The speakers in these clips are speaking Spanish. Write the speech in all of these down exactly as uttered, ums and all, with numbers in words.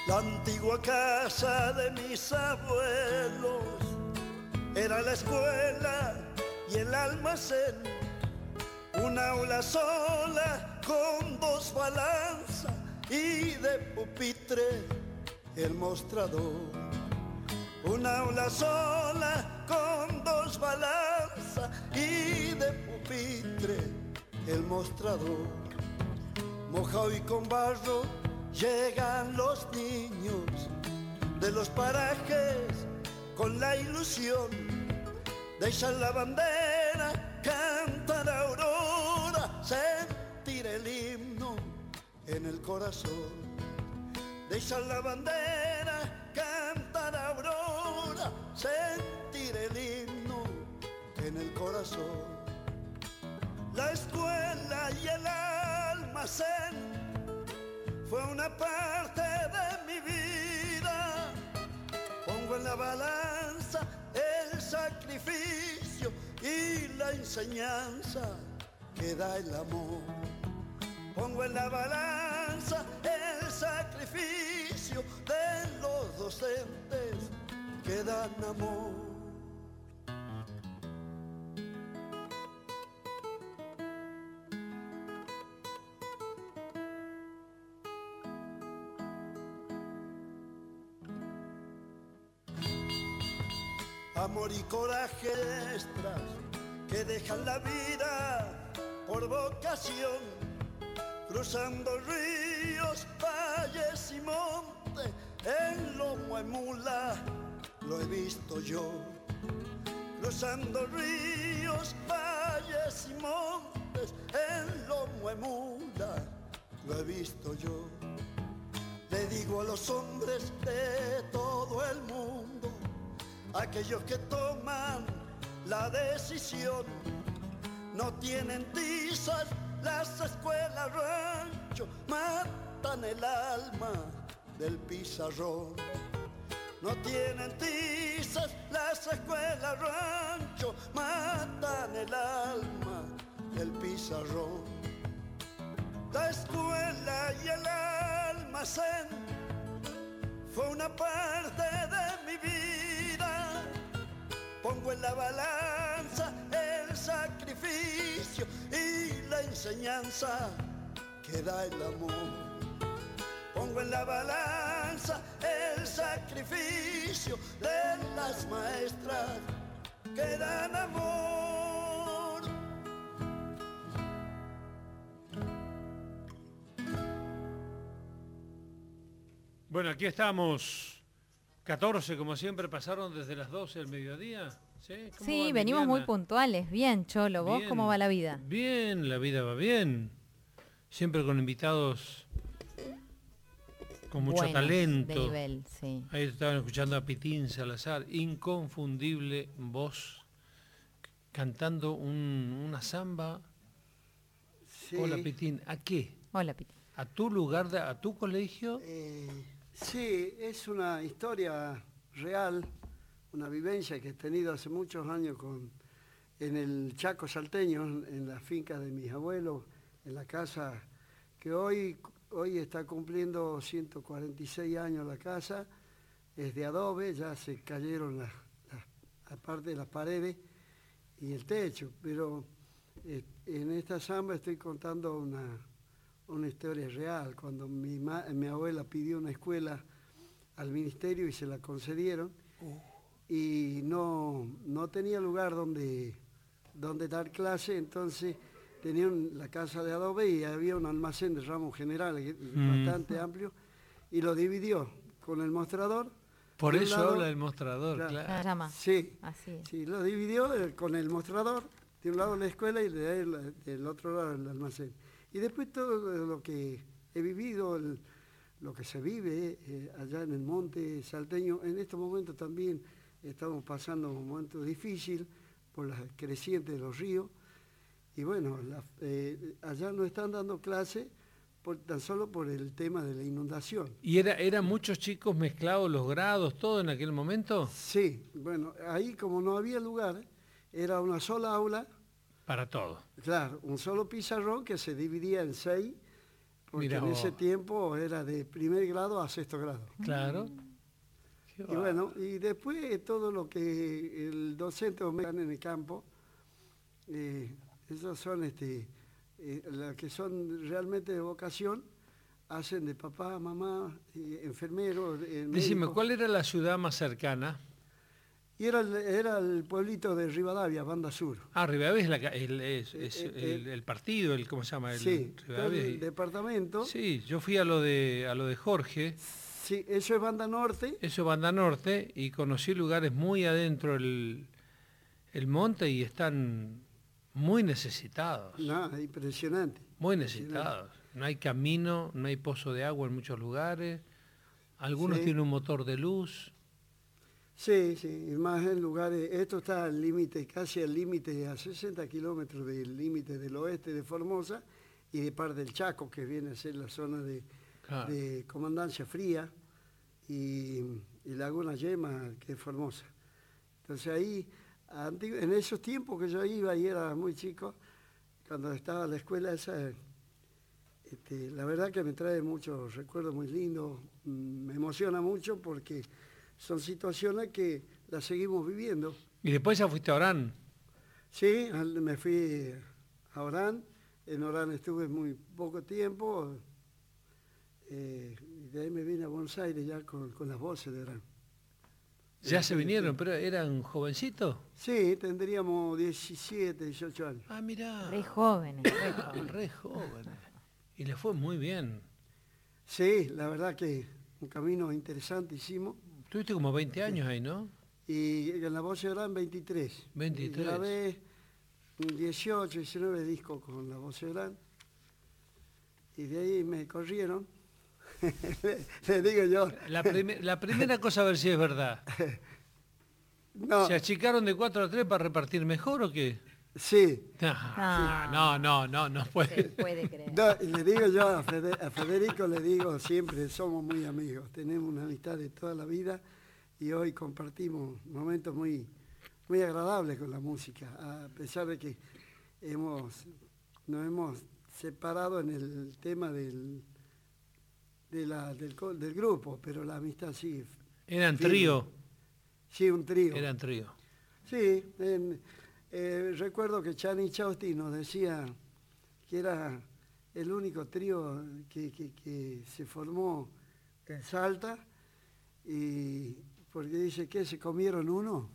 La antigua casa de mis abuelos era la escuela y el almacén, una aula sola con dos balanzas y de pupitre el mostrador. Una aula sola con dos balanzas y de pupitre el mostrador. Mojado y con barro llegan los niños de los parajes con la ilusión de echar la bandera, cantar aurora, sentir el himno en el corazón. De echar la bandera, cantar aurora, sentir el himno en el corazón. La escuela y el almacén fue una parte de mi vida. Pongo en la balanza el sacrificio y la enseñanza que da el amor. Pongo en la balanza el sacrificio de los docentes que dan amor. Amor y coraje extras que dejan la vida por vocación, cruzando ríos, valles y montes, en lomo de mula lo he visto yo. Cruzando ríos, valles y montes, en lomo de mula lo he visto yo. Le digo a los hombres de todo el mundo, aquellos que toman la decisión, no tienen tizas las escuelas rancho, matan el alma del pizarrón. No tienen tizas las escuelas rancho, matan el alma del pizarrón. La escuela y el almacén fue una parte de mi vida. Pongo en la balanza el sacrificio y la enseñanza que da el amor. Pongo en la balanza el sacrificio de las maestras que dan amor. Bueno, aquí estamos. catorce, como siempre, pasaron desde las doce del mediodía. Sí, sí venimos muy puntuales. Bien, Cholo, ¿vos bien, cómo va la vida? Bien, la vida va bien. Siempre con invitados con mucho Buenos, talento. De nivel, sí. Ahí estaban escuchando a Pitín Salazar, inconfundible voz, cantando un, una samba. Sí. Hola, Pitín. ¿A qué? Hola, Pitín. ¿A tu lugar, de, a tu colegio? Eh... Sí, es una historia real, una vivencia que he tenido hace muchos años con, en el Chaco salteño, en la finca de mis abuelos, en la casa que hoy, hoy está cumpliendo ciento cuarenta y seis años la casa, es de adobe, ya se cayeron las, las, aparte de las paredes y el techo, pero eh, en esta samba estoy contando una... una historia real. Cuando mi, ma, mi abuela pidió una escuela al ministerio y se la concedieron, uh. y no, no tenía lugar donde, donde dar clase, entonces tenían la casa de adobe y había un almacén de ramos generales mm. bastante amplio, y lo dividió con el mostrador. Por eso lado, habla del mostrador, claro. claro. Sí, Así es. Sí, lo dividió con el mostrador, de un lado la escuela y de ahí, del otro lado el almacén. Y después todo lo que he vivido, el, lo que se vive eh, allá en el monte salteño, en estos momentos también estamos pasando un momento difícil por las crecientes de los ríos. Y bueno, la, eh, allá no están dando clase por, tan solo por el tema de la inundación. ¿Y era, eran muchos chicos mezclados los grados, todo en aquel momento? Sí, bueno, ahí como no había lugar, era una sola aula. Para todo. Claro, un solo pizarrón que se dividía en seis porque Mirá en vos. ese tiempo era de primer grado a sexto grado. Claro. Qué Y va. bueno, y después todo lo que el docente o me dan en el campo, eh, esos son este, eh, los que son realmente de vocación, hacen de papá, mamá, eh, enfermero, eh, Decime, médico. ¿cuál era la ciudad más cercana? Y era el, era el pueblito de Rivadavia, Banda Sur. Ah, Rivadavia es, la, ca- el, es- Eh, es eh, el, eh, el partido, el ¿cómo se llama? El Sí, Rivadavia. el y- departamento. Sí, yo fui a lo de a lo de Jorge, Sí, eso es Banda Norte. eso es Banda Norte, y conocí lugares muy adentro del el monte y están muy necesitados, Nada, impresionante. muy necesitados. No hay camino, no hay pozo de agua en muchos lugares, algunos Sí. tienen un motor de luz. Sí, sí, y más en lugares, esto está al límite, casi al límite, a sesenta kilómetros del límite del oeste de Formosa y de Par del Chaco, que viene a ser la zona de, Claro. de Comandancia Fría y, y Laguna Yema, que es Formosa. Entonces ahí, antig- en esos tiempos que yo iba y era muy chico, cuando estaba en la escuela esa, este, la verdad que me trae muchos recuerdos muy lindos, mm, me emociona mucho porque son situaciones que las seguimos viviendo. Y después ya fuiste a Orán. Sí, al- me fui a Orán, en Orán estuve muy poco tiempo, eh, y de ahí me vine a Buenos Aires ya con, con las voces de Orán. Ya Eh, se sí, vinieron, sí. pero eran jovencitos. Sí, tendríamos diecisiete, dieciocho años. Ah, mirá. Re jóvenes. Re, jo- re jóvenes. Y les fue muy bien. Sí, la verdad que un camino interesante hicimos. Tuviste como veinte años ahí, ¿no? Y en la voz de Orán veintitrés. veintitrés. Y grabé dieciocho, diecinueve discos con la voz de Orán. Y de ahí me corrieron. le, le digo yo. La, prime- la primera cosa a ver si es verdad. No, ¿Se achicaron de cuatro a tres para repartir mejor o qué? sí. No, no, no, no, no Se puede. puede creer. No, y le digo yo a, Fede- a Federico, le digo siempre, somos muy amigos, tenemos una amistad de toda la vida y hoy compartimos momentos muy, muy agradables con la música, a pesar de que hemos, nos hemos separado en el tema del, de la- del, co- del grupo, pero la amistad sí. Eran firme. trío. Sí, un trío. Eran trío. Sí, en- eh, recuerdo que Chani Chausti nos decía que era el único trío que, que- que se formó en Salta, y porque dice que se comieron uno.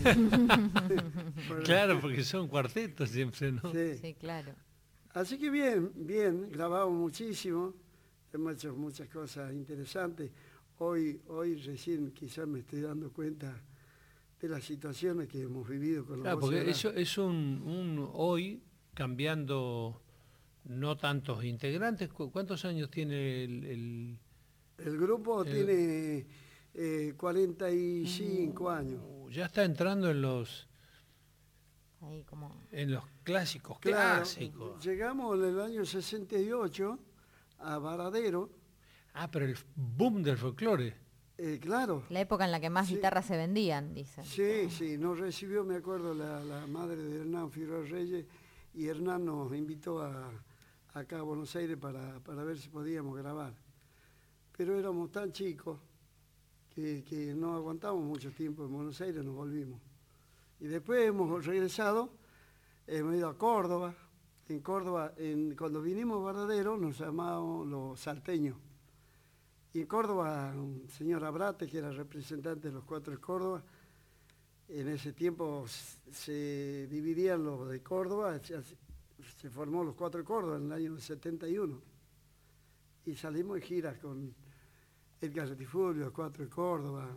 Por- Claro, porque son cuartetos siempre, ¿no? sí. Sí, claro. Así que bien, bien, grabamos muchísimo, hemos hecho muchas cosas interesantes. Hoy, hoy recién quizás me estoy dando cuenta de las situaciones que hemos vivido con la Claro, voz de porque Orán. eso es un, un hoy cambiando no tantos integrantes. ¿Cu- ¿Cuántos años tiene el, el- El grupo El- tiene eh, cuarenta y cinco años. Uh, ya está entrando en los Ahí como... en los clásicos, Claro, clásicos. llegamos en el año sesenta y ocho a Varadero. Ah, pero el boom del folclore. Eh, claro, La época en la que más Sí. guitarras se vendían, dicen. sí, sí, nos recibió, me acuerdo, la, la madre de Hernán Figueroa Reyes, y Hernán nos invitó a, acá a Buenos Aires para, para ver si podíamos grabar. Pero éramos tan chicos que, que no aguantamos mucho tiempo en Buenos Aires, nos volvimos. Y después hemos regresado, hemos ido a Córdoba. En Córdoba, en, cuando vinimos a Varadero, nos llamábamos los salteños. Y en Córdoba, un señor Abrate, que era representante de los Cuatro de Córdoba, en ese tiempo s- se dividían los de Córdoba, se, se formó los Cuatro de Córdoba en el año setenta y uno. Y salimos en giras con Edgar Retifulio, los Cuatro de Córdoba,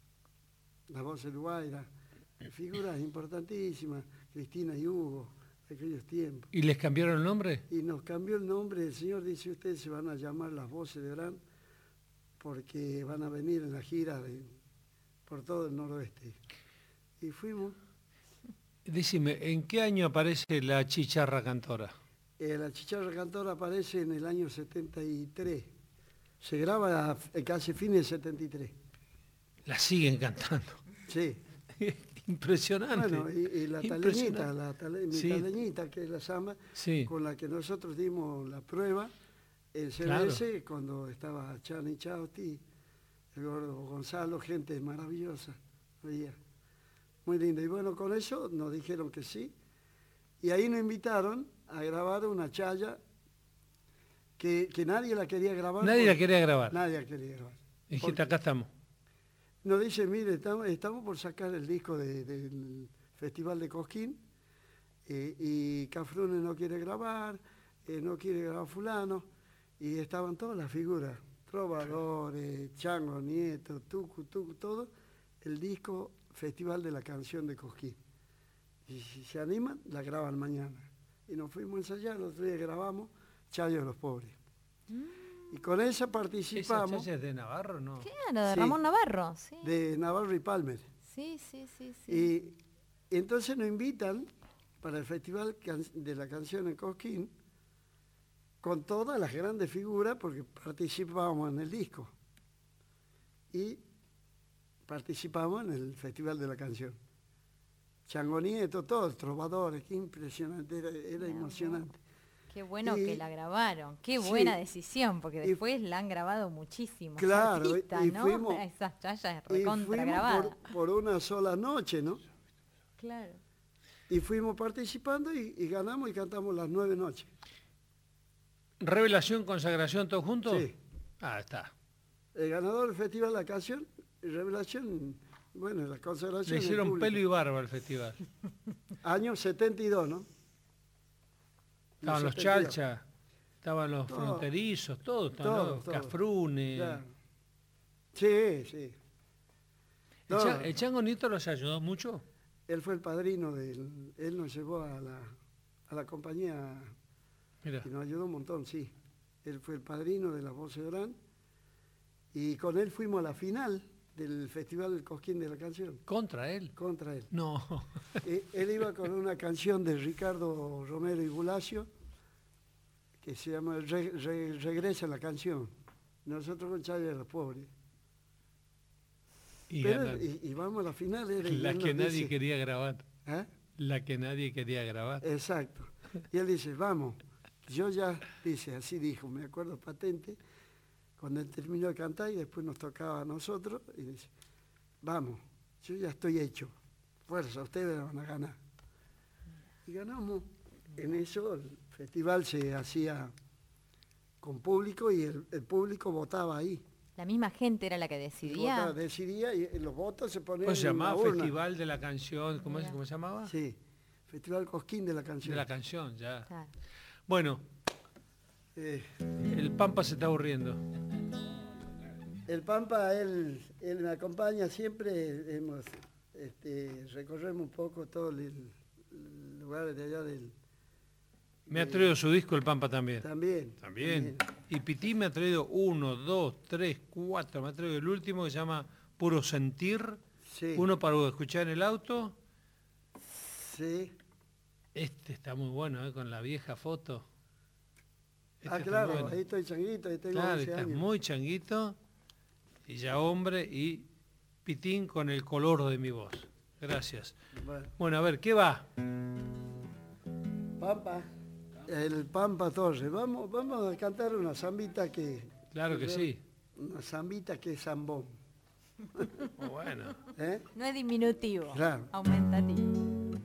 la voz uruguaya, figuras importantísimas, Cristina y Hugo, de aquellos tiempos. ¿Y les cambiaron el nombre? Y nos cambió el nombre, el señor dice, ustedes se van a llamar las voces de Orán, porque van a venir en la gira de, por todo el noroeste. Y fuimos. Decime, ¿en qué año aparece la chicharra cantora? Eh, la Chicharra Cantora aparece en el año setenta y tres. Se graba a- casi fines del setenta y tres. La siguen cantando. Sí. Impresionante. Bueno, y, y la Impresionante. taleñita, la tale- mi Sí. taleñita, que es la samba, Sí. con la que nosotros dimos la prueba en C B S, claro. Cuando estaba Chani Chauti, el gordo Gonzalo, gente maravillosa, veía, muy linda. Y bueno, con eso nos dijeron que sí, y ahí nos invitaron a grabar una chaya que, que nadie la quería grabar. Nadie la quería grabar. Nadie la quería grabar. Y dijiste, acá estamos. Nos dice, mire, estamos, estamos por sacar el disco de, del Festival de Cosquín, eh, y Cafrune no quiere grabar, eh, no quiere grabar fulano, y estaban todas las figuras, trovadores, Chango, Nieto, Tucu, Tucu, todo, el disco Festival de la Canción de Cosquín. Y si se animan, la graban mañana. Y nos fuimos a ensayar, el otro día grabamos Chayo de los Pobres. Mm. Y con esa participamos. ¿Esa chaya es de Navarro, no? Claro, de sí, Ramón Navarro, sí. De Navarro y Palmer. Sí, sí, sí, sí. Y, y entonces nos invitan para el Festival de la Canción en Cosquín con todas las grandes figuras, porque participábamos en el disco. Y participamos en el Festival de la Canción. Chango Nieto, todos, trovadores, qué impresionante, era, era emocionante. Qué bueno y, que la grabaron, qué buena sí, decisión, porque después y, la han grabado muchísimos claro, artistas, y ¿no? Fuimos, Esas chayas recontra grabadas. Por, por una sola noche, ¿no? Claro. Y fuimos participando y, y ganamos y cantamos las nueve noches. ¿Revelación, consagración, todos juntos? Sí. Ah, está. El ganador del Festival de la Canción, Revelación, bueno, la consagración. Le hicieron pelo y barba al festival. Año setenta y dos, ¿no? Estaban los Chalcha, estaban los todo, fronterizos, todos, todo, los todo. Cafrune. Claro. Sí, sí. ¿El, no, cha, ¿El Chango Nieto los ayudó mucho? Él fue el padrino de él, él nos llevó a la, a la compañía. Mira. Y nos ayudó un montón, sí. Él fue el padrino de la Voces de Orán y con él fuimos a la final del Festival del Cosquín de la Canción. ¿Contra él? Contra él. No. Eh, él iba con una canción de Ricardo Romero y Bulacio que se llama Re, Re, Regresa la Canción. Nosotros con Chaya de los Pobres. Y, Pero, y, y vamos a la final. Era, la que nadie dice, quería grabar. ¿eh? La que nadie quería grabar. Exacto. Y él dice, vamos. Yo ya, dice, así dijo, me acuerdo patente, cuando él terminó de cantar y después nos tocaba a nosotros, y dice, vamos, yo ya estoy hecho, fuerza, ustedes van a ganar. Y ganamos. En eso el festival se hacía con público y el, el público votaba ahí. La misma gente era la que decidía. Votaba, decidía y los votos se ponían. ¿Cómo se llamaba? En Festival de la Canción, ¿cómo, es, ¿cómo se llamaba? Sí, Festival Cosquín de la Canción. De la Canción, ya. Claro. Bueno, eh, el Pampa se está aburriendo. El Pampa, él, él me acompaña siempre, hemos, este, recorremos un poco todos los lugares de allá del... Me ha traído su disco el Pampa también. También. También. también. Y Pitín me ha traído uno, dos, tres, cuatro, me ha traído el último que se llama Puro Sentir. Sí. Uno para escuchar en el auto. Sí. Este está muy bueno, ¿eh? Con la vieja foto. Este ah, claro, bueno. Ahí estoy changuito, ahí tengo claro, once está años. Muy changuito, y ya hombre, y Pitín con el color de mi voz. Gracias. Bueno, bueno a ver, ¿qué va? Pampa, el Pampa Torres. Vamos, vamos a cantar una zambita que... Claro que, que sí. Una zambita que es zambón. Oh, bueno. ¿Eh? No es diminutivo, claro. Aumentativo.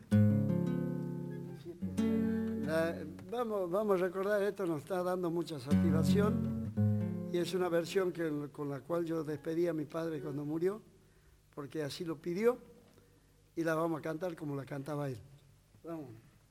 La, vamos, vamos a recordar, esto nos está dando mucha satisfacción y es una versión que, con la cual yo despedí a mi padre cuando murió, porque así lo pidió, y la vamos a cantar como la cantaba él. Vamos.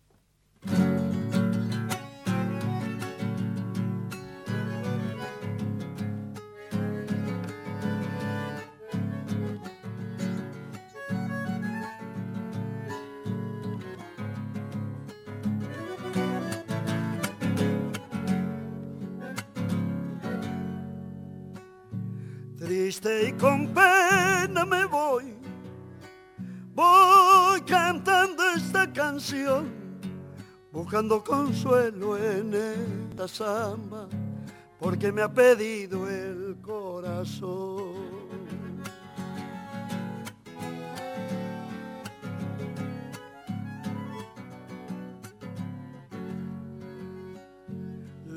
Triste y con pena me voy, voy cantando esta canción, buscando consuelo en esta samba, porque me ha pedido el corazón.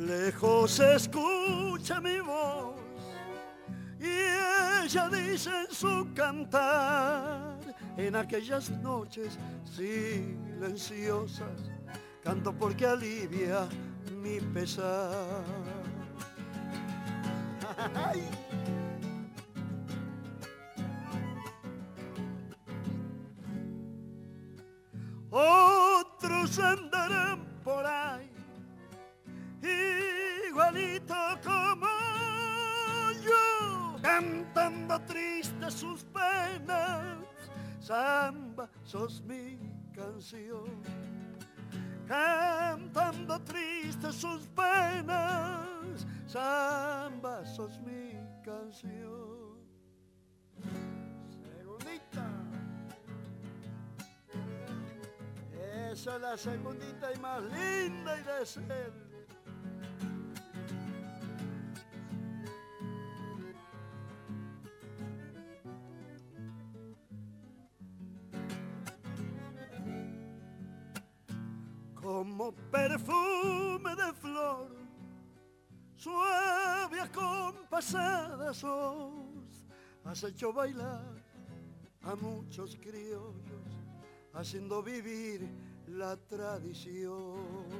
lejos se escucha mi voz y ella dice en su cantar, en aquellas noches silenciosas, canto porque alivia mi pesar. Otros andarán por ahí, igualito como yo, cantando tristes sus penas. Samba, sos mi canción, cantando tristes sus penas. Samba, sos mi canción. Segundita. Esa es la segundita y más linda y de ser. Como perfume de flor, suave acompasada sos, has hecho bailar a muchos criollos, haciendo vivir la tradición.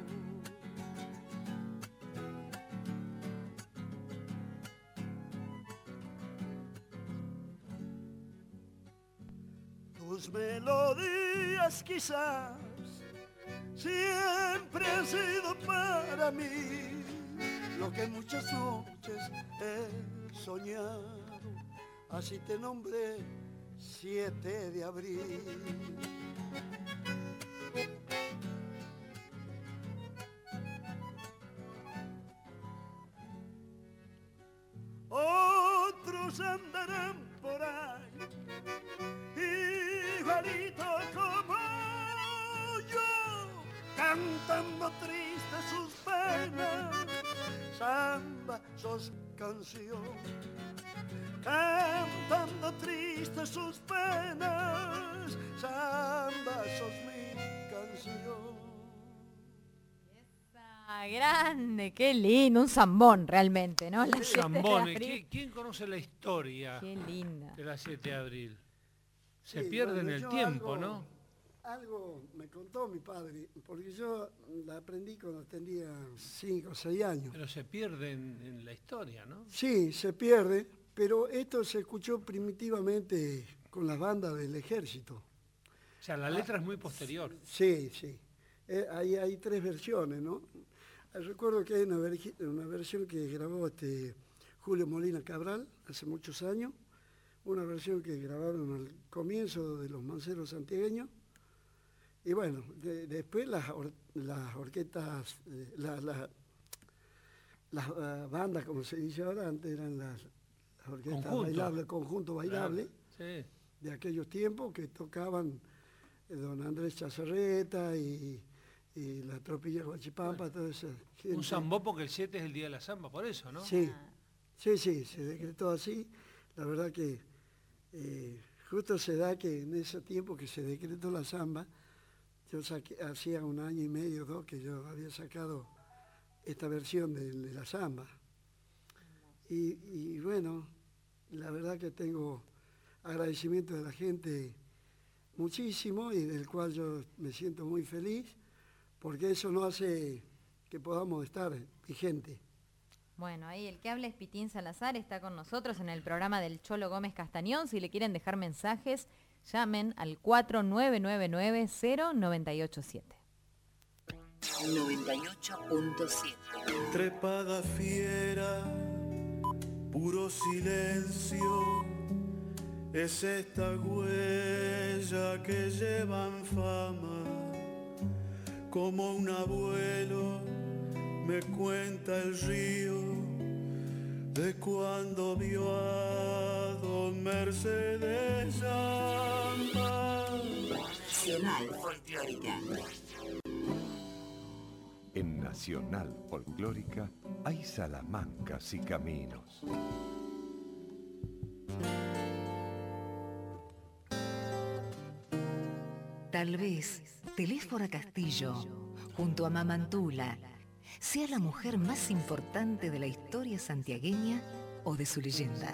Tus melodías quizás siempre han sido para mí lo que muchas noches he soñado, así te nombré siete de abril. Otros andarán por ahí, igualito como yo, cantando tristes sus penas. Samba, sos canción, cantando tristes sus penas. Samba, sos mi canción. Esa, grande, qué lindo, un zambón realmente, ¿no? Un zambón. ¿Quién conoce la historia qué linda. de la siete de abril? Se Sí, pierde bueno, en el yo tiempo, algo, ¿no? Algo me contó mi padre, porque yo la aprendí cuando tenía cinco o seis años. Pero se pierde en, en la historia, ¿no? Sí, se pierde, pero esto se escuchó primitivamente con las bandas del ejército. O sea, la letra ah, es muy posterior. Sí, sí. Eh, hay, hay tres versiones, ¿no? Recuerdo que hay una, ver, una versión que grabó este Julio Molina Cabral hace muchos años, una versión que grabaron al comienzo de los Manceros Santiagueños, y bueno, de, después las, or, las orquestas, eh, la, la, las uh, bandas, como se dice ahora, antes eran las, las orquestas conjunto. bailables, conjunto bailable, claro, sí. De aquellos tiempos que tocaban eh, don Andrés Chazarreta y, y la Tropilla Guachipampa, bueno, toda esa gente. Un zambó porque el siete es el día de la samba, por eso, ¿no? Sí, sí, sí, se decretó así. La verdad que eh, justo se da que en ese tiempo que se decretó la samba, yo saqué, hacía un año y medio, dos, que yo había sacado esta versión de, de la samba. Y, y bueno, la verdad que tengo agradecimiento de la gente muchísimo y del cual yo me siento muy feliz, porque eso no hace que podamos estar vigentes. Bueno, ahí el que habla es Pitín Salazar, está con nosotros en el programa del Cholo Gómez Castañón. Si le quieren dejar mensajes, llamen al cuatro nueve nueve nueve cero nueve ocho siete. noventa y ocho punto siete. Trepada fiera, puro silencio, es esta huella que llevan fama, como un abuelo me cuenta el río de cuando vio a don Mercedes Llama. Nacional Folclórica. En Nacional Folclórica hay salamancas y caminos. Tal vez Telésfora Castillo, junto a Mamantula, sea la mujer más importante de la historia santiagueña o de su leyenda.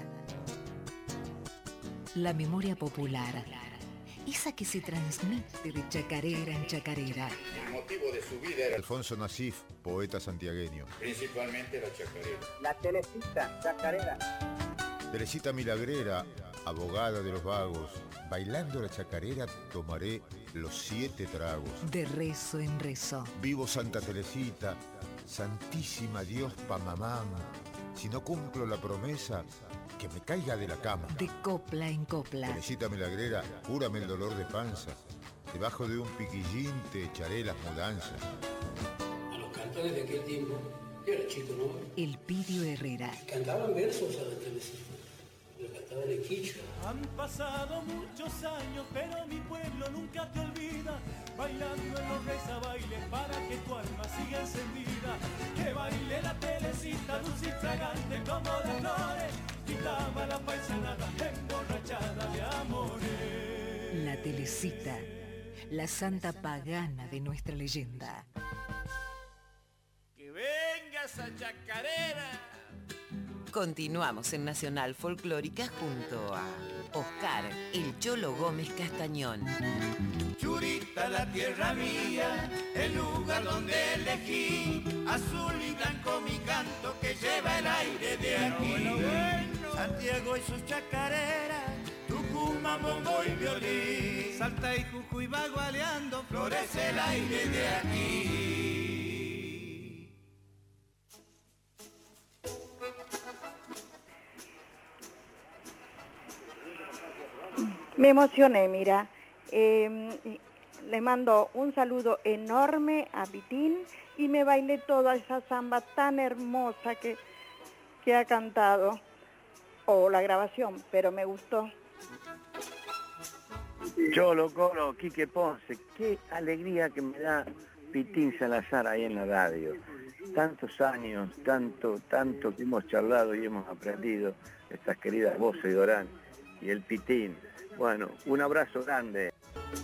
La memoria popular, esa que se transmite de chacarera en chacarera. El motivo de su vida era Alfonso Nasif, poeta santiagueño. principalmente la chacarera. La Teresita chacarera. Teresita Milagrera, abogada de los vagos. Bailando la chacarera tomaré los siete tragos. De rezo en rezo. Vivo Santa Teresita, santísima Dios pa' mamá. Si no cumplo la promesa, que me caiga de la cama. De copla en copla. Teresita Milagrera, cúrame el dolor de panza. Debajo de un piquillín te echaré las mudanzas. A los cantores de aquel tiempo, yo era chico, ¿no? El Pidio Herrera. Cantaban versos a la Teresita. Lo cantaban en quichua. Han pasado muchos años, pero mi pueblo nunca te olvida. Bailando en los rezabailes para que tu alma siga encendida. Que baile la Teresita, dulce y fragante como las flores. Quitaba la paisanada emborrachada de amores. La Teresita, la santa pagana de nuestra leyenda. ¡Que venga esa chacarera! Continuamos en Nacional Folclórica junto a Oscar, el Cholo Gómez Castañón. Churita, la tierra mía, el lugar donde elegí, azul y blanco mi canto que lleva el aire de aquí. Bueno, bueno, bueno. Santiago y sus chacareras, Tucumán, bombo y violín, Salta y Jujuy bagualeando, florece el aire de aquí. Me emocioné, mira. Eh, le mando un saludo enorme a Pitín y me bailé toda esa samba tan hermosa que, que ha cantado. O la grabación, pero me gustó. Cholo, Colo, Quique Ponce, qué alegría que me da Pitín Salazar ahí en la radio. Tantos años, tanto, tanto que hemos charlado y hemos aprendido estas queridas voces de Orán y el Pitín. Bueno, un abrazo grande.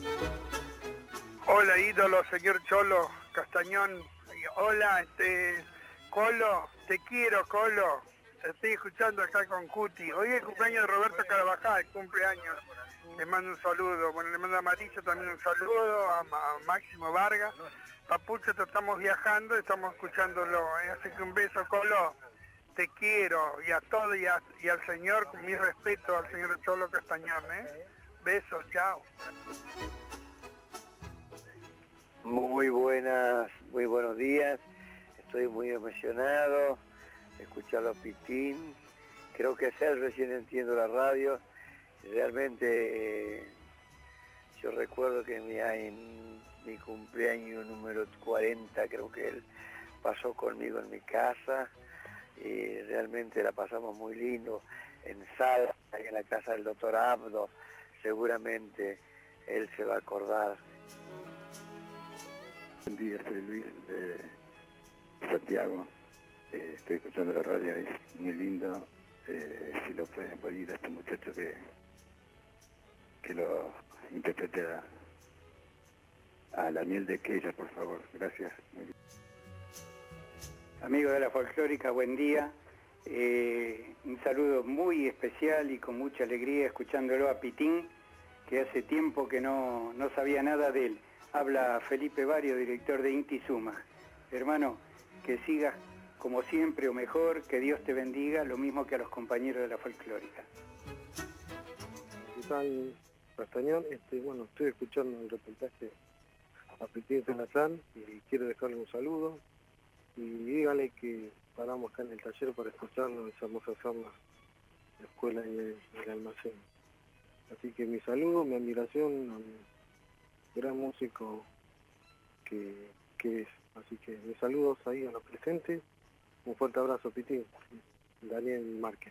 Hola ídolo, señor Cholo Castañón. Hola, este, Colo, te quiero, Colo. Estoy escuchando acá con Cuti. Hoy es el cumpleaños de Roberto Carabajal, cumpleaños. Le mando un saludo. Bueno, le mando a Marisa también un saludo, a, a Máximo Vargas. Papucho, estamos viajando, estamos escuchándolo. ¿eh? Así que un beso, Colo. Te quiero. Y a todo y, a, y al señor, con mi respeto al señor Cholo Castañón. ¿eh? Besos, chao. Muy buenas, muy buenos días. Estoy muy emocionado de escucharlo a Pitín. Creo que es él, recién entiendo la radio. Realmente eh, yo recuerdo que mi, en mi cumpleaños número cuarenta, creo que él pasó conmigo en mi casa y realmente la pasamos muy lindo en sala, en la casa del doctor Abdo. Seguramente él se va a acordar. Buen día, soy Luis de Santiago. Eh, estoy escuchando la radio, es muy lindo. Eh, si lo pueden pedir a este muchacho que, que lo interprete a, a la miel de Quella, por favor. Gracias. Amigo de la folclórica, buen día. Eh, un saludo muy especial y con mucha alegría escuchándolo a Pitín, que hace tiempo que no, no sabía nada de él. Habla Felipe Barrio, director de Inti Suma. Hermano, que sigas como siempre o mejor, que Dios te bendiga, lo mismo que a los compañeros de la folclórica. ¿Qué tal, Castañón? Este, bueno, estoy escuchando el reportaje a Pitín Salazar y quiero dejarle un saludo y dígale que paramos acá en el taller para escucharlo, esa hermosa charla, la escuela y el, el almacén. Así que mi saludo, mi admiración a mi gran músico que, que es. Así que mis saludos ahí a los presentes. Un fuerte abrazo, Pitín. Daniel Márquez.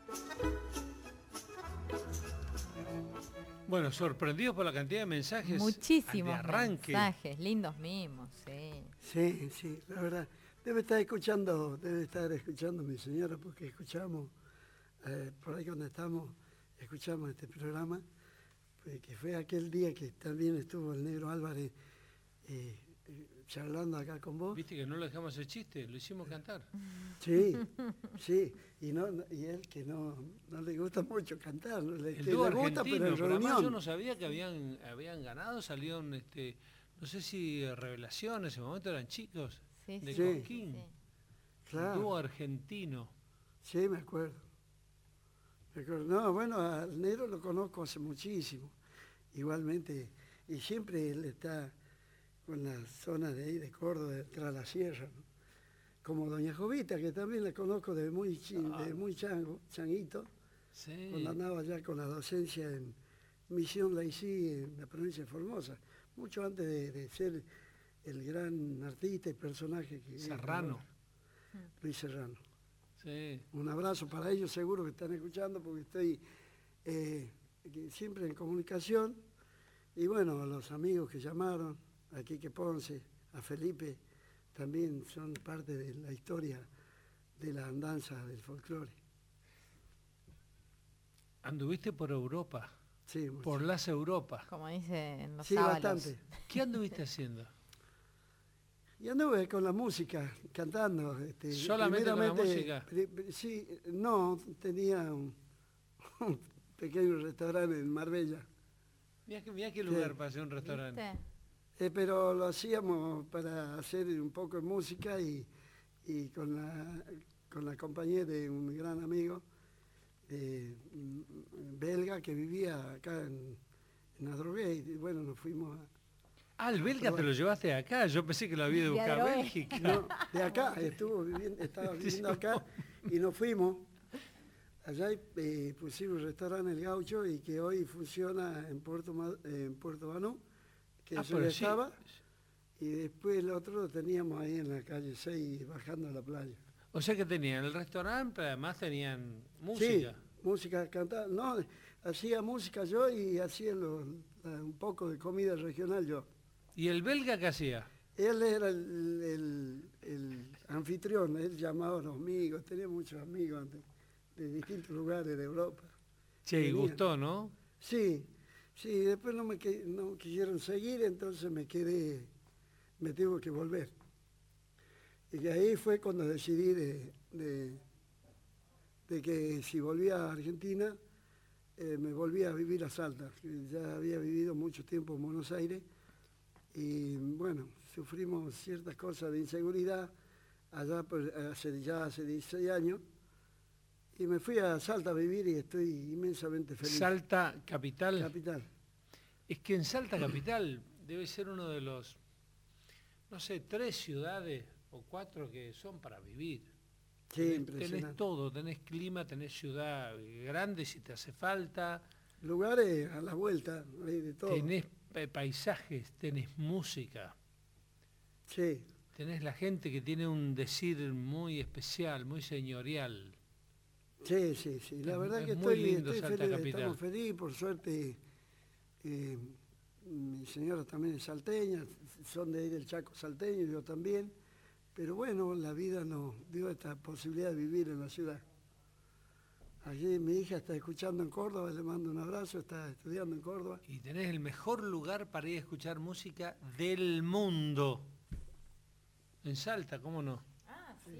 Bueno, sorprendidos por la cantidad de mensajes. Muchísimos de arranque. mensajes, lindos mimos, sí. Sí, sí, la verdad. Debe estar escuchando, debe estar escuchando mi señora, porque escuchamos, eh, por ahí donde estamos, escuchamos este programa, pues, que fue aquel día que también estuvo el Negro Álvarez eh, charlando acá con vos. Viste que no lo dejamos el chiste, lo hicimos cantar. Sí, sí, y no, y él que no, no le gusta mucho cantar, no le, El que dúo le gusta, argentino, pero en pero además reunión. yo no sabía que habían, habían ganado, salieron, este, no sé si Revelación, en ese momento eran chicos, Sí, de sí. Cosquín. Sí. Claro. El dúo argentino. Sí, me acuerdo. Me acuerdo. No, bueno, al negro lo conozco hace muchísimo, igualmente, y siempre él está con la zona de ahí de Córdoba, detrás de la sierra, ¿no? Como doña Jovita, que también la conozco de muy, chi- de muy chango, changuito, Sí. cuando andaba ya con la docencia en Misión Laicí, en la provincia de Formosa, mucho antes de, de ser el gran artista y personaje que es Serrano. ahora, Luis Serrano. Sí. Un abrazo para ellos, seguro que están escuchando, porque estoy eh, que siempre en comunicación. Y bueno, a los amigos que llamaron, a Quique Ponce, a Felipe, también son parte de la historia de la andanza del folclore. Anduviste por Europa, Sí, por las Europas. Como dicen los sí, sábalos. bastante. ¿Qué anduviste haciendo? Y anduve con la música, cantando. Este, ¿Solamente con la música? pri- pri- sí, no, tenía un, un pequeño restaurante en Marbella. Mirá, que- mirá qué Sí. lugar para hacer un restaurante. ¿Viste? Eh, pero lo hacíamos para hacer un poco de música y, y con, la, con la compañía de un gran amigo eh, mm, belga que vivía acá en, en Adrogué. Y bueno, nos fuimos a... Ah, el belga te lo llevaste de acá, yo pensé que lo había ido a De buscar a Adrogué. Bélgica. No, de acá, estuvo viviendo, estaba viviendo acá y nos fuimos. Allá eh, pusimos el restaurante El Gaucho y que hoy funciona en Puerto, Ma- en Puerto Banú, que Ah, eso pero ya sí. estaba. Y después el otro lo teníamos ahí en la calle seis, bajando a la playa. O sea que tenían el restaurante, pero además tenían Sí, música. música cantada. No, hacía música yo y hacía lo- la- un poco de comida regional yo. ¿Y el belga qué hacía? Él era el, el- el anfitrión, él llamaba a los amigos, tenía muchos amigos de, de distintos lugares de Europa. Che, y Tenía. gustó, ¿no? Sí, sí, después no me que- no quisieron seguir, entonces me quedé, me tuve que volver. Y que ahí fue cuando decidí de, de, de que si volvía a Argentina, eh, me volvía a vivir a Salta, que ya había vivido mucho tiempo en Buenos Aires, y bueno, sufrimos ciertas cosas de inseguridad allá por- hace, ya hace dieciséis años, y me fui a Salta a vivir y estoy inmensamente feliz. Salta Capital. Capital. Es que en Salta Capital debe ser uno de los, no sé, tres ciudades o cuatro que son para vivir. Sí, Tenés- impresionante. Tenés todo, tenés clima, tenés ciudad grande si te hace falta, Lugares a la vuelta, hay de todo. tenés pa- paisajes, tenés música, Sí, tenés la gente que tiene un decir muy especial, muy señorial. sí, sí, sí. La Es- verdad es que muy estoy, lindo estoy Salta feliz, Capital. estamos felices, por suerte. eh, mi señora también es salteña, son de ahí del Chaco salteño, yo también. Pero bueno, la vida nos dio esta posibilidad de vivir en la ciudad. Allí mi hija está escuchando en Córdoba, le mando un abrazo, está estudiando en Córdoba. Y tenés el mejor lugar para ir a escuchar música del mundo. En Salta, ¿cómo no? Ah, sí.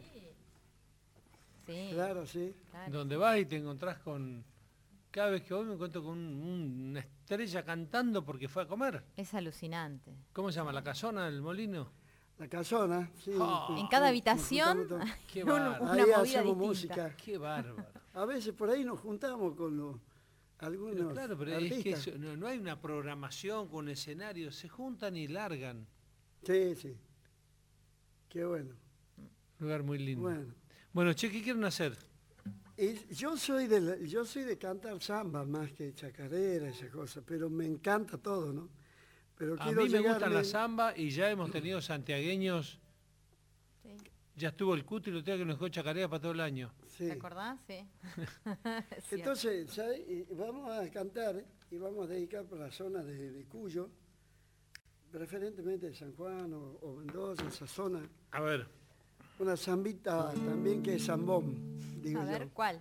Sí. Claro, sí. claro. Donde vas y te encontrás con... Cada vez que voy me encuentro con un- una estrella cantando porque fue a comer. Es alucinante. ¿Cómo se llama? ¿La casona del molino? La casona, sí. Oh. En cada habitación Nos juntamos Qué un- bárbaro. una Ahí movida hacemos distinta. música. Qué bárbaro. A veces por ahí nos juntamos con los, algunos Pero claro, pero es que artistas. eso- no, no hay una programación con escenarios, se juntan y largan. Sí, sí. Qué bueno. Lugar muy lindo. Bueno. Bueno, che, ¿qué quieren hacer? Y yo soy de la- yo soy de cantar samba más que chacarera, esa cosa, pero me encanta todo, ¿no? Pero A quiero mí me gustan llegarle- la samba y ya hemos tenido santiagueños. Sí. Ya estuvo el Cuti y lo tengo que nos dejó chacarera para todo el año. Sí. ¿Te acordás? Sí. Es cierto. Entonces, ¿sabes? Y vamos a cantar y vamos a dedicar para la zona de, de Cuyo, preferentemente de San Juan o, o Mendoza, esa zona. A ver. Una zambita también que es zambón, digo A yo. ver, ¿cuál?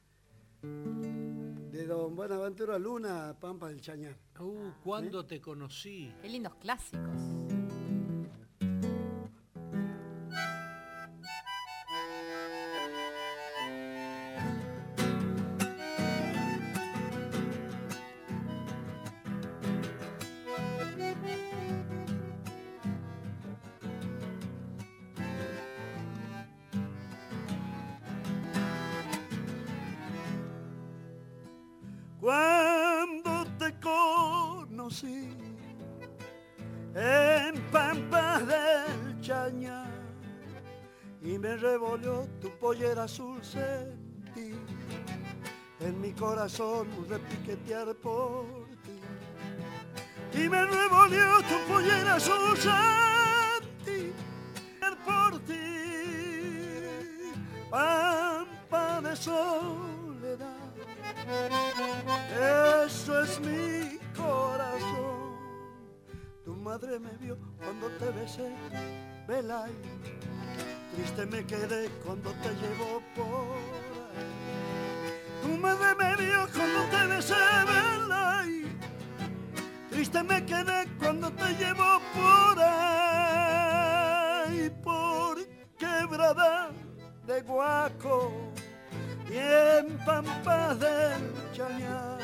De don Buenaventura Luna a Pampa del Chañar. Uh, ¿cuándo te conocí? Qué lindos clásicos. revolvió tu pollera azul, sentí en mi corazón un repiquetear por ti. Y me revolvió tu pollera azul, sentí por ti. Pampa de soledad, eso es mi corazón. Tu madre me vio cuando te besé, Belay. Triste me quedé cuando te llevó por ahí. Tu madre me vio cuando te besé, Belay. Triste me quedé cuando te llevó por ahí. Por quebrada de Guaco y en Pampas del Chañar.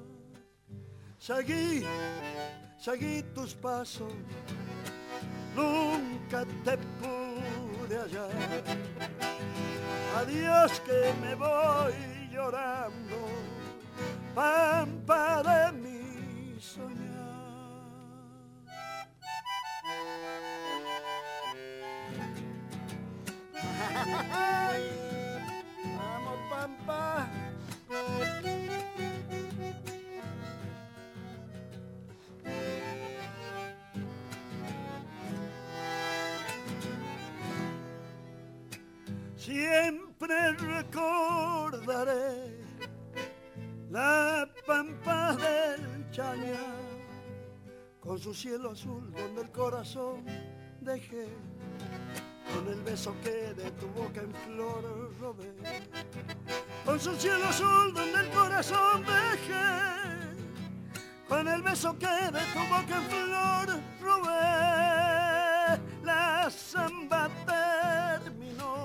Seguí, seguí tus pasos, nunca te pude hallar. Adiós que me voy llorando, Pampa de mi soñar. Vamos, Pampa. Siempre recordaré la Pampa del Chañar, con su cielo azul donde el corazón dejé, con el beso que de tu boca en flor robé, con su cielo azul donde el corazón dejé, con el beso que de tu boca en flor robé. La samba terminó,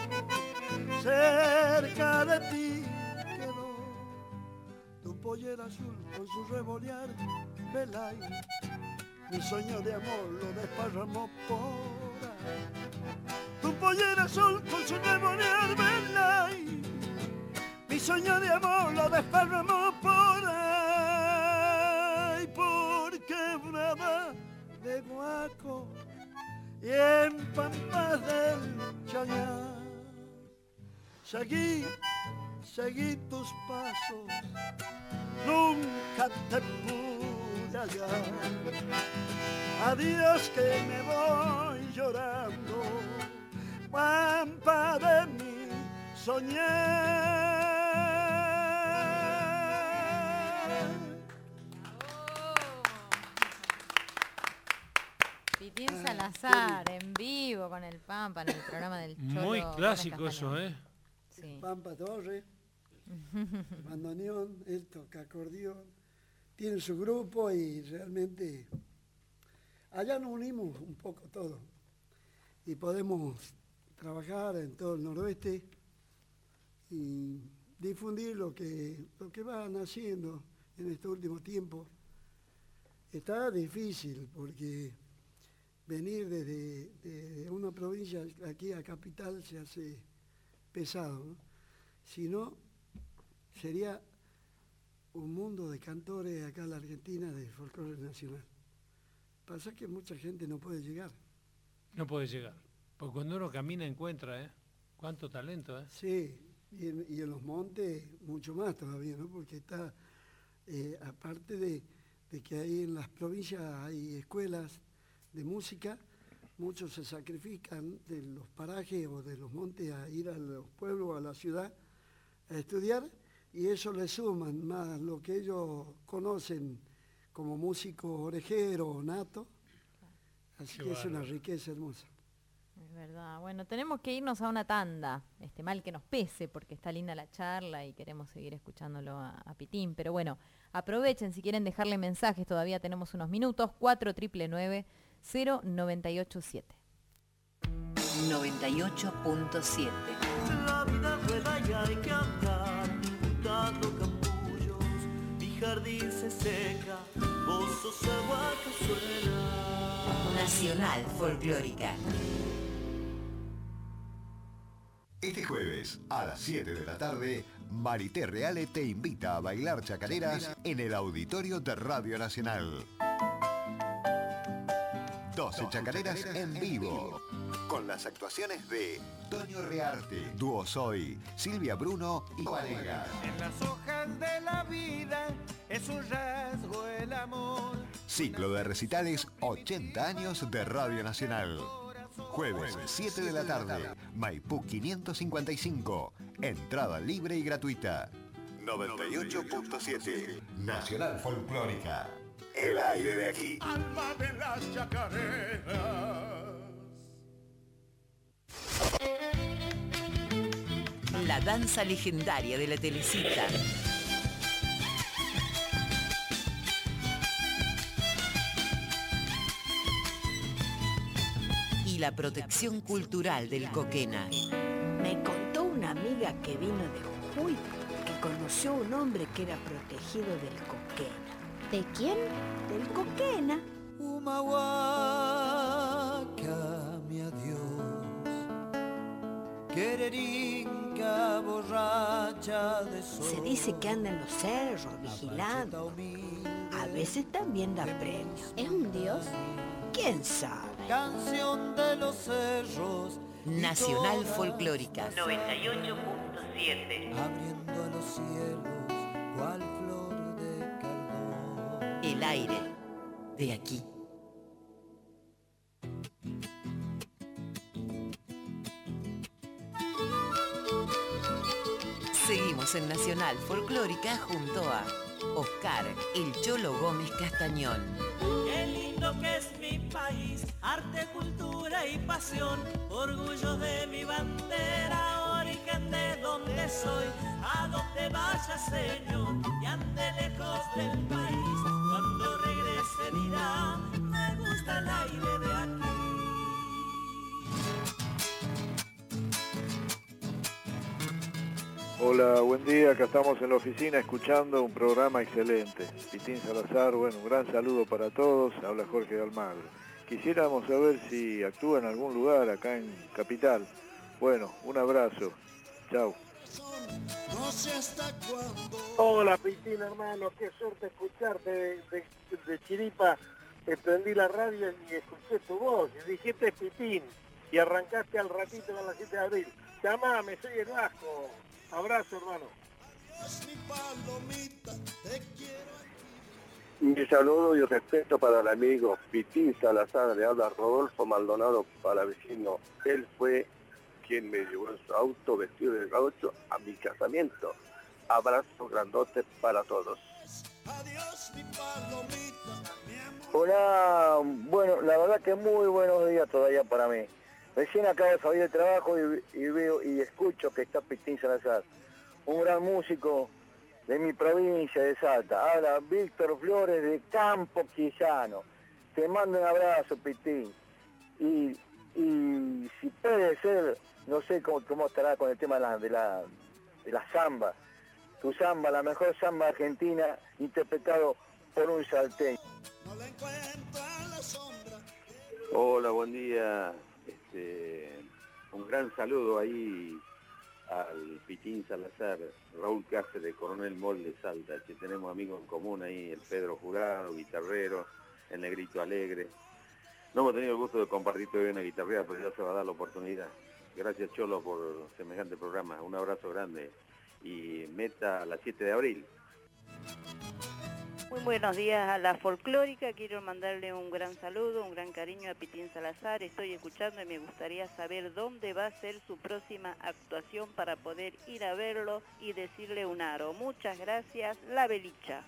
cerca de ti quedó tu pollera azul con su revolear, Belay. Mi sueño de amor lo desparramó por ahí. Tu pollera azul con su revolear, Belay. Mi sueño de amor lo desparramó por ahí. Por quebrada de Guaco y en Pampas del Chañar. Seguí, seguí tus pasos, nunca te pude hallar. Adiós que me voy llorando, Pampa de mi soñar. Pitín Salazar, en vivo con el Pampa en el programa del Cholo. Muy clásico eso, ¿eh? Sí. Pampa Torre, bandoneón, él toca acordeón, tiene su grupo y realmente allá nos unimos un poco todos y podemos trabajar en todo el noroeste y difundir lo que, lo que van haciendo en este último tiempo. Está difícil porque venir desde, desde una provincia aquí a capital se hace pesado, ¿no? Si no, sería un mundo de cantores acá en la Argentina de folclore nacional. Pasa que mucha gente no puede llegar. No puede llegar, porque cuando uno camina encuentra, ¿eh? Cuánto talento, ¿eh? Sí, y en, y en los montes mucho más todavía, ¿no? Porque está, eh, aparte de, de que ahí en las provincias hay escuelas de música, muchos se sacrifican de los parajes o de los montes a ir a los pueblos, a la ciudad, a estudiar, y eso le suman más lo que ellos conocen como músicos orejeros o natos, así Qué que bárbaro. Es una riqueza hermosa. Es verdad. Bueno, tenemos que irnos a una tanda, este mal que nos pese, porque está linda la charla y queremos seguir escuchándolo a, a Pitín, pero bueno, aprovechen si quieren dejarle mensajes, todavía tenemos unos minutos, cuatro nueve nueve cero nueve ocho siete. noventa y ocho punto siete. La vida rueda y hay que andar juntando capullos. Mi jardín se seca, vos sos agua que suena. Nacional Folclórica. Este jueves a las siete de la tarde, Marité Reale te invita a bailar chacareras en el auditorio de Radio Nacional. doce chacareras en vivo. Con las actuaciones de Toño Rearte, Dúo Soy, Silvia Bruno y Vanega. En las hojas de la vida es un rasgo el amor. Ciclo de recitales ochenta años de Radio Nacional. Jueves, siete de la tarde, Maipú quinientos cincuenta y cinco. Entrada libre y gratuita. noventa y ocho punto siete. Nacional Folclórica. El aire de aquí. Alma de las chacareras. La danza legendaria de la Telecita. Y la protección cultural del Coquena. Me contó una amiga que vino de Jujuy que conoció a un hombre que era protegido del Coquena. ¿De quién? Del Coquena. Humahuaca, mi adiós, quererinca borracha de sol. Se dice que anda en los cerros vigilando. A veces también da premios. ¿Es un dios? ¿Quién sabe? Canción de los cerros. Nacional Folclórica. noventa y ocho punto siete. Abriendo a los cielos, cual flor de cardón. El aire de aquí. Seguimos en Nacional Folclórica junto a Oscar El Cholo Gómez Castañón. Qué lindo que es mi país, arte, cultura y pasión, orgullo de mi bandera, origen de donde soy, a donde vaya señor, y ande lejos del país, cuando regrese dirá, me gusta el aire de aquí. Hola, buen día, acá estamos en la oficina escuchando un programa excelente. Pitín Salazar, bueno, un gran saludo para todos, habla Jorge de Almagro. Quisiéramos saber si actúa en algún lugar acá en Capital. Bueno, un abrazo, chao. Hola Pitín, hermano, qué suerte escucharte de, de, de chiripa. Prendí la radio y escuché tu voz, y dijiste Pitín, y arrancaste al ratito con la siete de abril. Llamame, soy el Vasco. Abrazo, hermano. Mi saludo y respeto para el amigo Pitín Salazar, le habla Rodolfo Maldonado Palavecino. Él fue quien me llevó en su auto vestido de gaucho a mi casamiento. Abrazo grandote para todos. Hola, bueno, la verdad que muy buenos días todavía para mí. Recién acabo de salir del trabajo y, y veo y escucho que está Pitín Salazar, un gran músico de mi provincia de Salta. Habla Víctor Flores de Campo Quillano. Te mando un abrazo, Pitín. Y, y si puede ser, no sé cómo, cómo estará con el tema de la, de la, de la samba. Tu samba, la mejor samba argentina, interpretado por un salteño. Hola, buen día. Este, un gran saludo ahí al Pitín Salazar, Raúl Cáceres, Coronel Mol de Salta, que tenemos amigos en común ahí, el Pedro Jurado, guitarrero, el Negrito Alegre. No hemos tenido el gusto de compartir todavía una guitarrera, pero ya se va a dar la oportunidad. Gracias Cholo por semejante programa, un abrazo grande y meta a las siete de abril. Muy buenos días a la folclórica, quiero mandarle un gran saludo, un gran cariño a Pitín Salazar, estoy escuchando y me gustaría saber dónde va a ser su próxima actuación para poder ir a verlo y decirle un aro. Muchas gracias, La Belicha.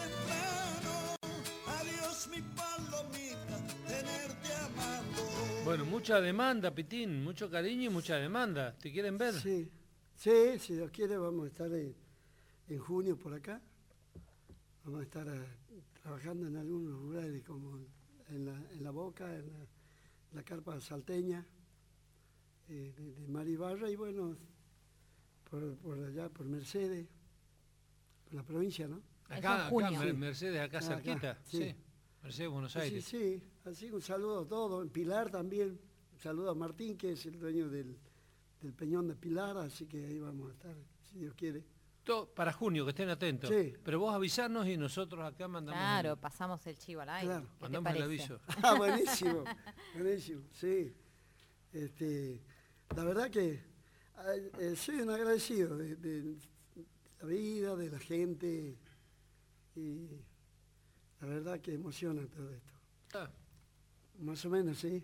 Bueno, mucha demanda, Pitín, mucho cariño y mucha demanda. ¿Te quieren ver? Sí, sí, si Dios quiere vamos a estar en, en junio por acá. Vamos a estar uh, trabajando en algunos lugares como en la, en la Boca, en la, la carpa salteña eh, de, de Maribarra y bueno, por, por allá, por Mercedes, por la provincia, ¿no? Acá, acá Mercedes, acá ah, cerquita, acá, sí. sí. Mercedes, Buenos Aires. Sí, sí, así un saludo a todos, en Pilar también, un saludo a Martín, que es el dueño del, del Peñón de Pilar, así que ahí vamos a estar, si Dios quiere. To- para junio, que estén atentos. Sí. Pero vos avisarnos y nosotros acá mandamos. Claro, el- pasamos el chivo al aire. Claro. ¿Qué te Mandamos el parece? aviso. Ah, buenísimo, buenísimo, sí. Este, la verdad que eh, soy un agradecido de, de la vida, de la gente, y la verdad que emociona todo esto. Ah, Más o menos, sí.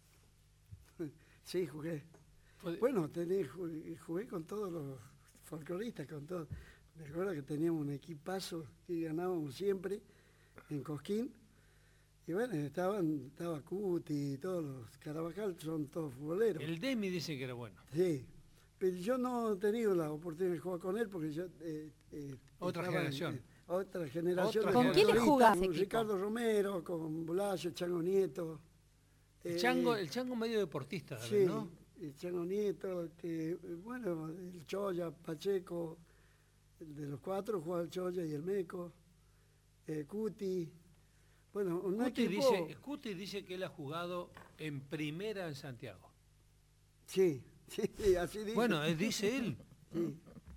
Sí, jugué. Fue- Bueno, tenía, jugué, jugué con todos los folcloristas, con todos. Me acuerdo que teníamos un equipazo que ganábamos siempre en Cosquín. Y bueno, estaban, estaba Cuti y todos los Carabajal, son todos futboleros. el Demi dice que era bueno. Sí, pero yo no he tenido la oportunidad de jugar con él porque yo... eh, eh, Otra estaba en- generación. en otra generación. Otra de ¿Con quiénes futbolistas, jugás, con equipo? Ricardo Romero, con Bolacio, Chango Nieto. El eh, chango, el chango medio deportista, Sí, ¿no? el Chango Nieto, este, bueno, el Choya, Pacheco, el de los cuatro jugaba el Choya y el Meco, eh, Cuti. Bueno, un Cuti equipo... dice, Cuti dice que él ha jugado en primera en Santiago. Sí, sí, así dice. Bueno, eh, dice él. Sí.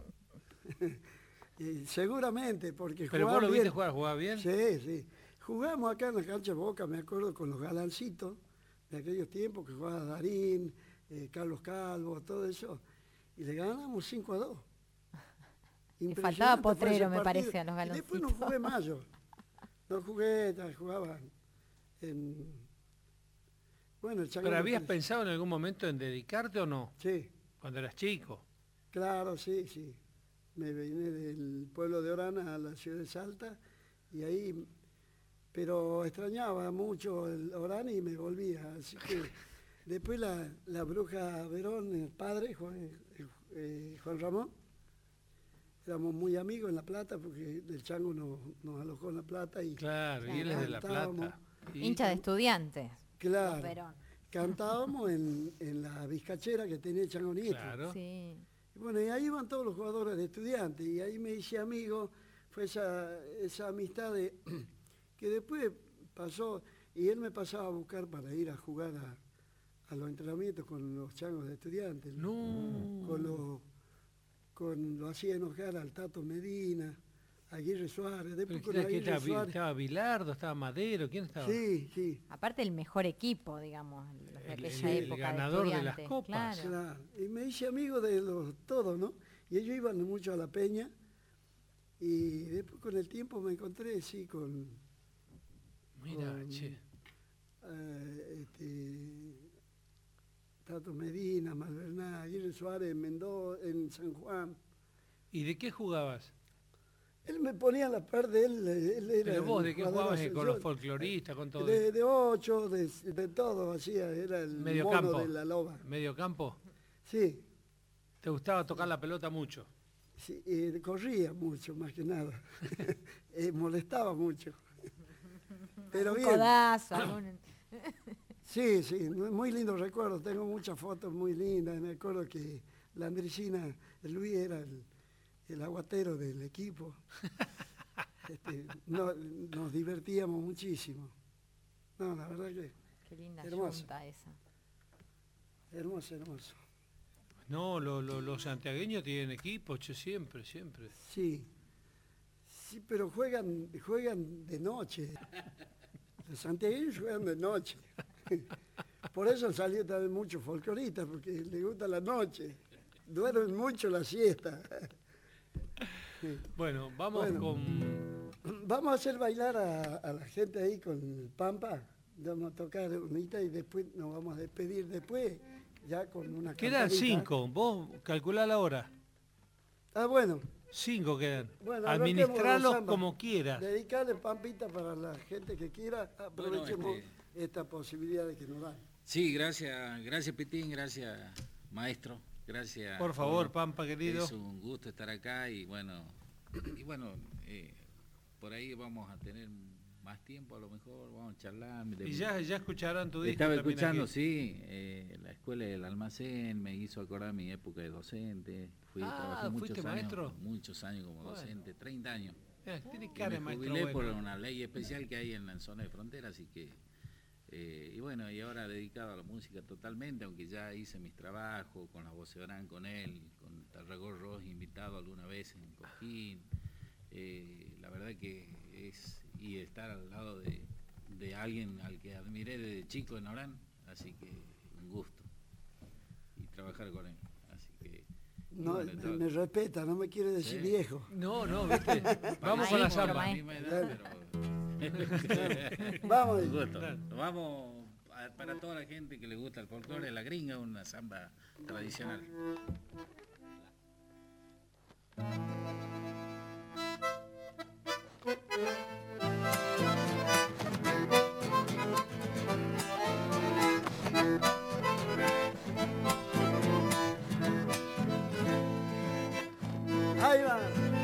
Y seguramente, porque Pero vos jugaba lo viste bien. jugar, jugaba bien. Sí, sí. Jugamos acá en la cancha Boca, me acuerdo, con los galancitos de aquellos tiempos que jugaba Darín, eh, Carlos Calvo, todo eso. Y le ganamos cinco a dos. Le Impresionante faltaba fue ese potrero, me partido. parece, a los Y después no galoncitos. jugué más yo. No jugué, ya jugaba en... Bueno, el Chango ¿Pero me habías parece- pensado en algún momento en dedicarte o no? Sí. Cuando eras chico. Claro, sí, sí. Me vine del pueblo de Orana a la ciudad de Salta y ahí, pero extrañaba mucho el Orana y me volvía. Así que después la, la bruja Verón, el padre, Juan, eh, Juan Ramón, éramos muy amigos en La Plata porque el Chango nos, nos alojó en La Plata y Claro, y él es de La cantábamos. Plata. Y- Hincha de estudiantes. Claro. Verón. Cantábamos en, en la bizcachera que tenía el Chango Nieto. Claro. Sí. Y bueno, y ahí iban todos los jugadores de Estudiantes, y ahí me hice amigo, fue esa, esa amistad de, que después pasó, y él me pasaba a buscar para ir a jugar a, a los entrenamientos con los changos de Estudiantes. No. Con los, con, lo hacía enojar al Tato Medina, a Aguirre Suárez, después Pero con ¿quién era? ¿Quién Aguirre estaba, Vi- Suárez. estaba Bilardo, estaba Madero, ¿quién estaba? Sí, sí. Aparte el mejor equipo, digamos, los de El- aquella el época. ganador de las estudiantes, copas. Claro. Claro, y me hice amigo de los todos, ¿no? Y ellos iban mucho a la Peña, y después con el tiempo me encontré, sí, con... Mira, con, che. eh, este, Tato Medina, Malverná, Aguirre Suárez, en Mendoza, en San Juan. ¿Y de qué jugabas? Él me ponía a la par de él, él era... Pero vos, el ¿de qué jugador jugabas? ¿Con los ascensión. folcloristas, con todo? De, de ocho, de, de todo, hacía, era el Medio mono campo. de la loba. ¿Medio campo? Sí, ¿Te gustaba tocar la pelota mucho? sí, y corría mucho, más que nada. Eh, molestaba mucho. Pero Un bien. codazo, algún- Sí, sí, muy lindos recuerdos. Tengo muchas fotos muy lindas. Me acuerdo que la Andresina, el Luis era el, el aguatero del equipo. Este, no- nos divertíamos muchísimo. No, la verdad que Qué linda hermoso, yunta esa. hermoso, hermoso. No, lo- lo- los santiagueños tienen equipo, che, siempre, siempre. Sí, sí, pero juegan, juegan de noche. Los santiagueños juegan de noche. Por eso han salido también muchos folcloristas, porque les gusta la noche. Duermen mucho la siesta. Bueno, vamos Bueno. con... Vamos a hacer bailar a, a la gente ahí con el Pampa. Vamos a tocar unita y después nos vamos a despedir después, ya con una Quedan campanita. cinco, vos calculá la hora. Ah, bueno. Cinco quedan. Bueno, Administralos samba. como quieras. Dedicarle Pampita para la gente que quiera. Aprovechemos Bueno, este- esta posibilidad de que nos dan. Sí, gracias, gracias Pitín, gracias maestro, gracias. Por favor, Pablo. Pampa, querido. Es un gusto estar acá y bueno, y bueno, eh, por ahí vamos a tener más tiempo a lo mejor, vamos a charlar. de- Y ya, ya escucharán tu disco. Estaba también escuchando, aquí. sí, eh, la escuela del almacén me hizo acordar mi época de docente. Fui, Ah, trabajé muchos ¿fuiste años, maestro? muchos años como Bueno. docente, treinta años. Eh, tiene Y cara de me maestro jubilé por bueno. una ley especial que hay en la zona de frontera, así que Eh, y bueno, y ahora dedicado a la música totalmente, aunque ya hice mis trabajos con la Vocebrán con él, con Tarragó Ross invitado alguna vez en Coquín. Eh, la verdad que es, y estar al lado de, de alguien al que admiré desde chico en Orán, así que un gusto. Y trabajar con él, así que... No, bueno, me, todo. me respeta, no me quiere decir ¿Sí? viejo. No, no, viste. Vamos con la samba. Vamos. Un gusto. Vamos a, para toda la gente que le gusta el folclore, la gringa, una samba tradicional. Ahí va.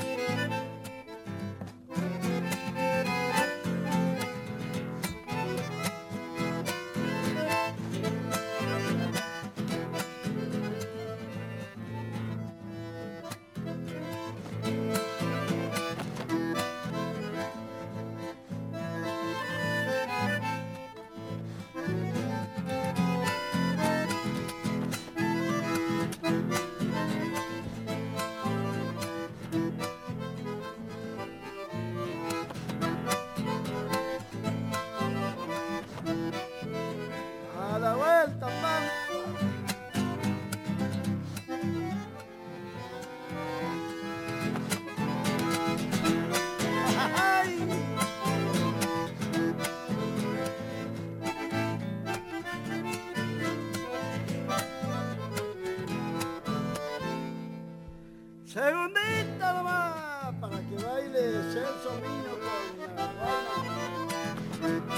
A la vuelta, mano. ¡Ay! Segundita nomás para que baile Celso Miño con la banda.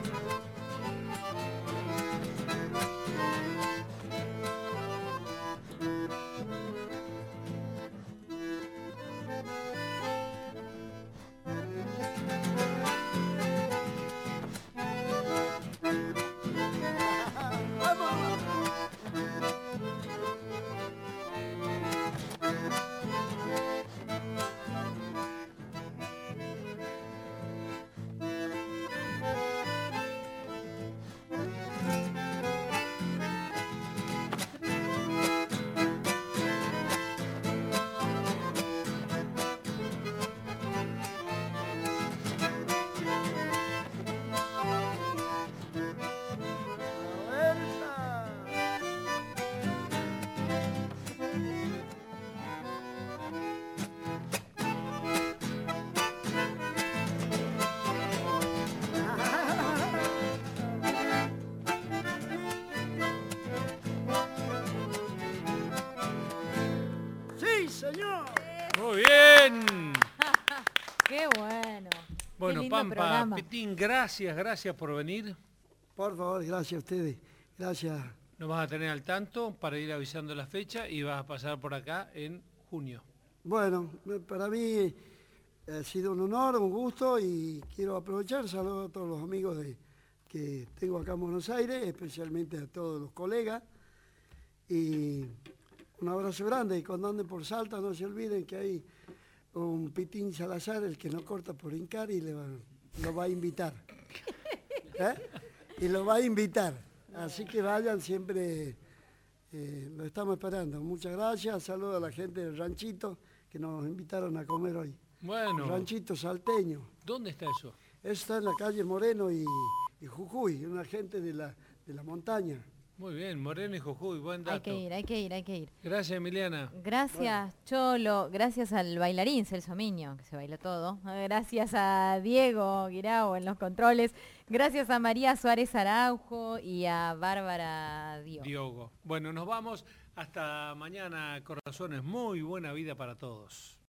Sí, señor. Muy bien. Qué bueno. Bueno, Qué lindo Pampa, programa. Pitín, gracias, gracias por venir. Por favor, gracias a ustedes. Gracias. Nos vas a tener al tanto para ir avisando la fecha y vas a pasar por acá en junio. Bueno, me- para mí ha sido un honor, un gusto y quiero aprovechar, saludo a todos los amigos de, que tengo acá en Buenos Aires, especialmente a todos los colegas. Y un abrazo grande y cuando anden por Salta no se olviden que hay un Pitín Salazar, el que no corta por hincar y le va, lo va a invitar. ¿Eh? Y lo va a invitar. Así que vayan siempre, eh, lo estamos esperando. Muchas gracias, saludo a la gente del ranchito que nos invitaron a comer hoy. Bueno. Ranchito salteño. ¿Dónde está eso? Eso está en la calle Moreno y, y Jujuy, una gente de la, de la montaña. Muy bien, Moreno y Jujuy, buen dato. Hay que ir, hay que ir, hay que ir. Gracias, Emiliana. Gracias, Cholo. Gracias al bailarín Celso Miño, que se baila todo. Gracias a Diego Guirao en los controles. Gracias a María Suárez Araujo y a Bárbara Dio. Diogo. Bueno, nos vamos. Hasta mañana, corazones. Muy buena vida para todos.